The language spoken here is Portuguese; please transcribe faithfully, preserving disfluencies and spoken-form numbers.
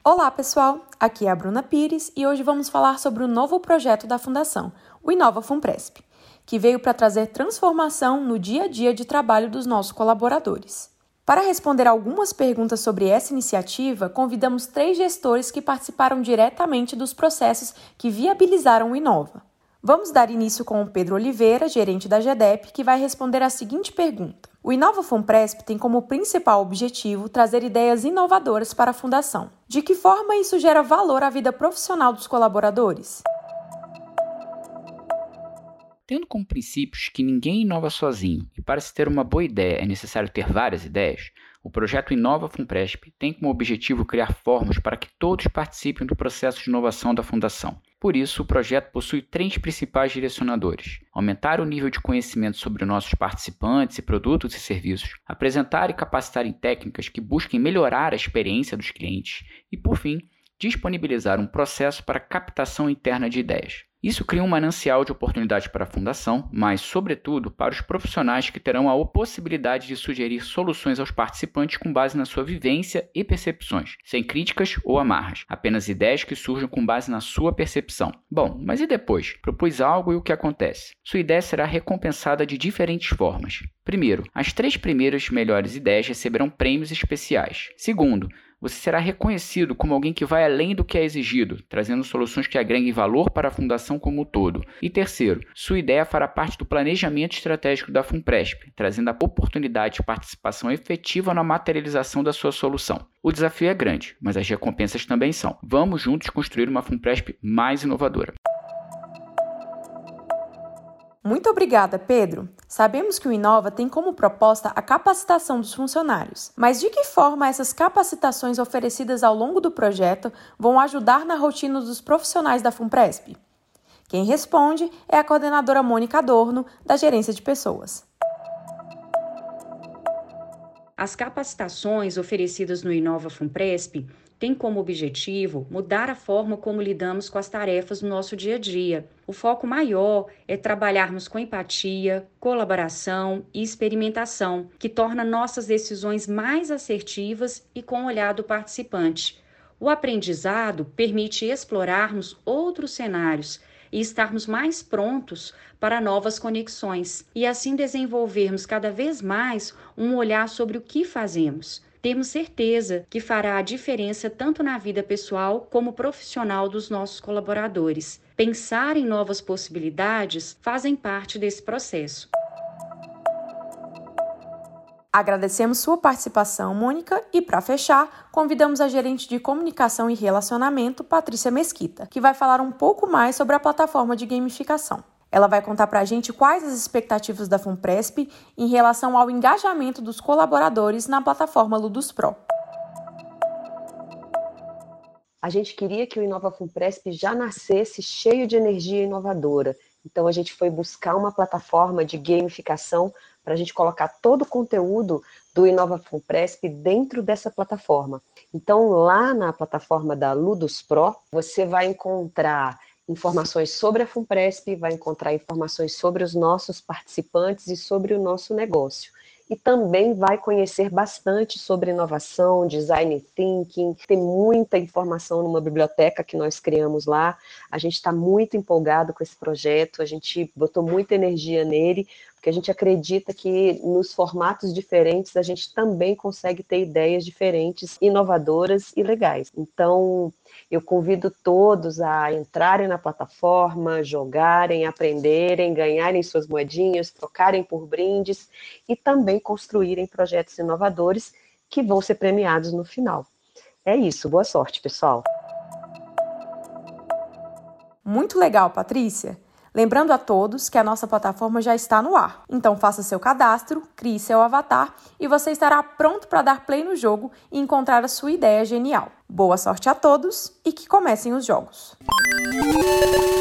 Olá, pessoal! Aqui é a Bruna Pires e hoje vamos falar sobre o novo projeto da Fundação, o Inova Funpresp, que veio para trazer transformação no dia a dia de trabalho dos nossos colaboradores. Para responder algumas perguntas sobre essa iniciativa, convidamos três gestores que participaram diretamente dos processos que viabilizaram o Inova. Vamos dar início com o Pedro Oliveira, gerente da G E D E P, que vai responder a seguinte pergunta. O Inova Funpresp tem como principal objetivo trazer ideias inovadoras para a Fundação. De que forma isso gera valor à vida profissional dos colaboradores? Tendo como princípios que ninguém inova sozinho e para se ter uma boa ideia é necessário ter várias ideias, o projeto Inova Funpresp tem como objetivo criar formas para que todos participem do processo de inovação da Fundação. Por isso, o projeto possui três principais direcionadores: aumentar o nível de conhecimento sobre nossos participantes e produtos e serviços, apresentar e capacitar em técnicas que busquem melhorar a experiência dos clientes e, por fim, disponibilizar um processo para captação interna de ideias. Isso cria um manancial de oportunidades para a Fundação, mas, sobretudo, para os profissionais que terão a possibilidade de sugerir soluções aos participantes com base na sua vivência e percepções, sem críticas ou amarras, apenas ideias que surjam com base na sua percepção. Bom, mas e depois? Propus algo e o que acontece? Sua ideia será recompensada de diferentes formas. Primeiro, as três primeiras melhores ideias receberão prêmios especiais. Segundo, você será reconhecido como alguém que vai além do que é exigido, trazendo soluções que agreguem valor para a Fundação como um todo. E terceiro, sua ideia fará parte do planejamento estratégico da Funpresp, trazendo a oportunidade de participação efetiva na materialização da sua solução. O desafio é grande, mas as recompensas também são. Vamos juntos construir uma Funpresp mais inovadora. Muito obrigada, Pedro! Sabemos que o Inova tem como proposta a capacitação dos funcionários, mas de que forma essas capacitações oferecidas ao longo do projeto vão ajudar na rotina dos profissionais da Funpresp? Quem responde é a coordenadora Mônica Adorno, da Gerência de Pessoas. As capacitações oferecidas no Inova Funpresp têm como objetivo mudar a forma como lidamos com as tarefas no nosso dia a dia. O foco maior é trabalharmos com empatia, colaboração e experimentação, que torna nossas decisões mais assertivas e com o olhar do participante. O aprendizado permite explorarmos outros cenários e estarmos mais prontos para novas conexões e assim desenvolvermos cada vez mais um olhar sobre o que fazemos. Temos certeza que fará a diferença tanto na vida pessoal como profissional dos nossos colaboradores. Pensar em novas possibilidades fazem parte desse processo. Agradecemos sua participação, Mônica, e para fechar, convidamos a gerente de comunicação e relacionamento, Patrícia Mesquita, que vai falar um pouco mais sobre a plataforma de gamificação. Ela vai contar para a gente quais as expectativas da Funpresp em relação ao engajamento dos colaboradores na plataforma Ludus Pro. A gente queria que o Inova Funpresp já nascesse cheio de energia inovadora. Então a gente foi buscar uma plataforma de gamificação para a gente colocar todo o conteúdo do Inova Funpresp dentro dessa plataforma. Então lá na plataforma da Ludus Pro, você vai encontrar informações sobre a Funpresp, vai encontrar informações sobre os nossos participantes e sobre o nosso negócio. E também vai conhecer bastante sobre inovação, design thinking, tem muita informação numa biblioteca que nós criamos lá. A gente está muito empolgado com esse projeto, a gente botou muita energia nele, porque a gente acredita que nos formatos diferentes a gente também consegue ter ideias diferentes, inovadoras e legais. Então, eu convido todos a entrarem na plataforma, jogarem, aprenderem, ganharem suas moedinhas, trocarem por brindes e também construírem projetos inovadores que vão ser premiados no final. É isso, boa sorte, pessoal! Muito legal, Patrícia! Lembrando a todos que a nossa plataforma já está no ar, então faça seu cadastro, crie seu avatar e você estará pronto para dar play no jogo e encontrar a sua ideia genial. Boa sorte a todos e que comecem os jogos!